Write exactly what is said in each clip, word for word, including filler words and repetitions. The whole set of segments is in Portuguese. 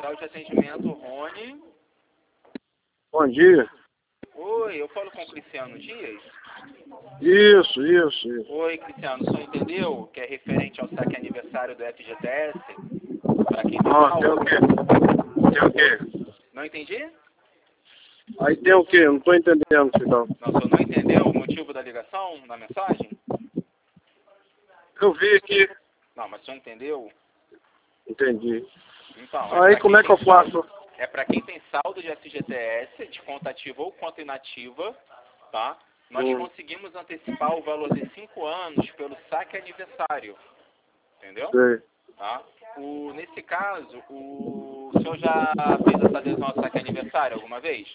Central de Atendimento, Rony. Bom dia. Oi, eu falo com o Cristiano Dias? Isso, isso, isso. Oi, Cristiano, o senhor entendeu que é referente ao saque aniversário do F G T S? Para quem tem Ah, saldo? tem o quê? Tem o quê? Não entendi? Aí tem o quê? Não tô entendendo, então. Não, o senhor não entendeu o motivo da ligação na mensagem? Eu vi aqui. Não, mas o senhor entendeu? Entendi. Então, é Aí pra como quem é que eu tem saldo- faço? É para quem tem saldo de F G T S, de conta ativa ou conta inativa, tá? Nós Hum. conseguimos antecipar o valor de cinco anos pelo saque aniversário. Entendeu? Sei. Tá? O, nesse caso, o, o senhor já fez essa adesão ao saque aniversário alguma vez?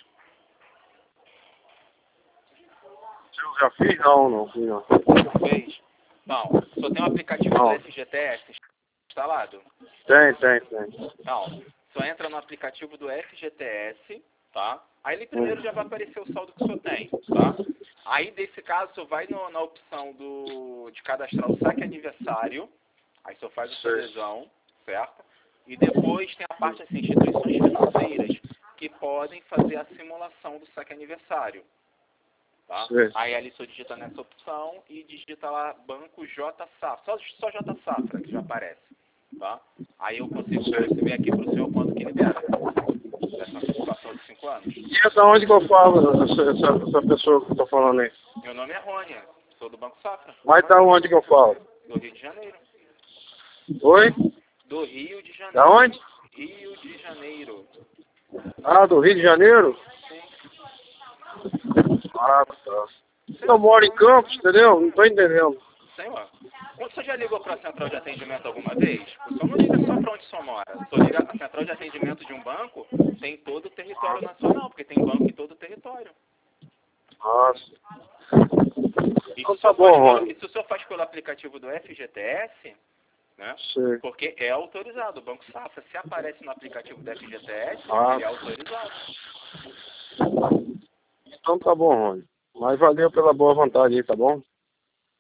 Eu já fiz? Não, não fiz não. Não fez? Não. O senhor tem um aplicativo Não. do F G T S instalado? Tem, tem, tem. Não. Só entra no aplicativo do F G T S, tá? Aí ele primeiro já vai aparecer o saldo que o senhor tem, tá? Aí, desse caso, o senhor vai no, na opção do, de cadastrar o saque aniversário, aí o senhor faz a sua adesão, certo? E depois tem a parte assim, instituições financeiras que podem fazer a simulação do saque aniversário, tá? Sei. Aí ali o senhor digita nessa opção e digita lá Banco J Safra, só, só J Safra que já aparece, tá? Aí eu consigo ver aqui para o senhor quanto que libera dessa antecipação de cinco anos. E essa onde que eu falo, essa, essa, essa pessoa que eu tô falando aí? Meu nome é Rony, sou do Banco Safra. Vai estar onde que eu falo? Do Rio de Janeiro. Oi? Do Rio de Janeiro. Da onde? Rio de Janeiro. Ah, do Rio de Janeiro? Sim. Ah, tá. Eu moro em Campos, entendeu? Não tô entendendo. Senhor, quando o senhor já ligou para a central de atendimento alguma vez? O senhor não liga só para onde o senhor mora. O senhor liga a central de atendimento de um banco, tem todo o território nacional, porque tem banco em todo o território. Nossa. E Então se, tá o senhor bom, faz pelo, Rony. e se o senhor faz pelo aplicativo do F G T S, né? Sei. Porque é autorizado. O Banco Safra, se aparece no aplicativo do F G T S, Ah. ele é autorizado. Então tá bom, Rony. Mas valeu pela boa vontade aí, tá bom?